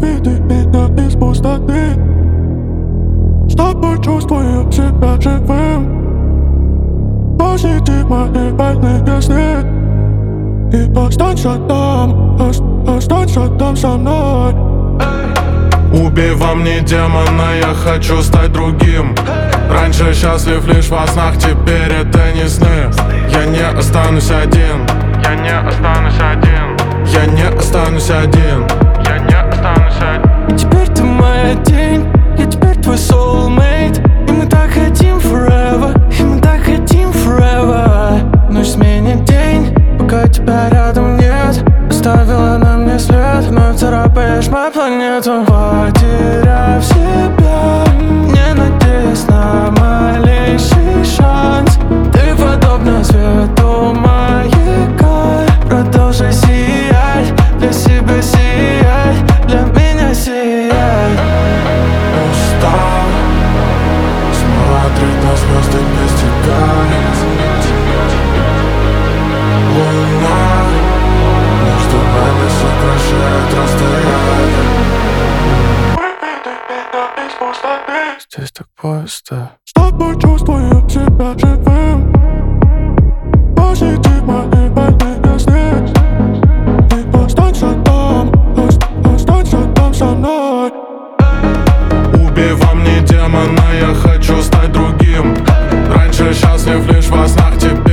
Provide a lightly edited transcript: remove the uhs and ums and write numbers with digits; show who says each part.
Speaker 1: Выведи меня из пустоты. С тобой чувствую себя живым. Посети мои больные сны и останься там со мной.
Speaker 2: Убей во мне демона, я хочу стать другим. Раньше счастлив лишь во снах, теперь это не сны. Я не останусь один. Я не останусь один. Я не останусь один. Я не останусь один.
Speaker 3: Теперь ты моя тень, я теперь твой soulmate. И мы так хотим forever, и мы так хотим forever. Ночь сменит день, пока тебя рядом нет. Оставила на мне след, вновь царапаешь мою планету. Потеряв себя, не надеясь на малейший шанс. Ты подобна свету маяка. Продолжай сиять, для себя сиять, для меня сиять.
Speaker 2: Устал смотреть на звезды без тебя. Луна между нами сокращает расстояние.
Speaker 1: Выведи меня из пустоты.
Speaker 3: Здесь так просто.
Speaker 1: С тобой чувствую себя живым. Посети мои больные сны и останься там со мной.
Speaker 2: Убей во мне демона, я хочу стать другим. Раньше счастлив лишь во снах, теперь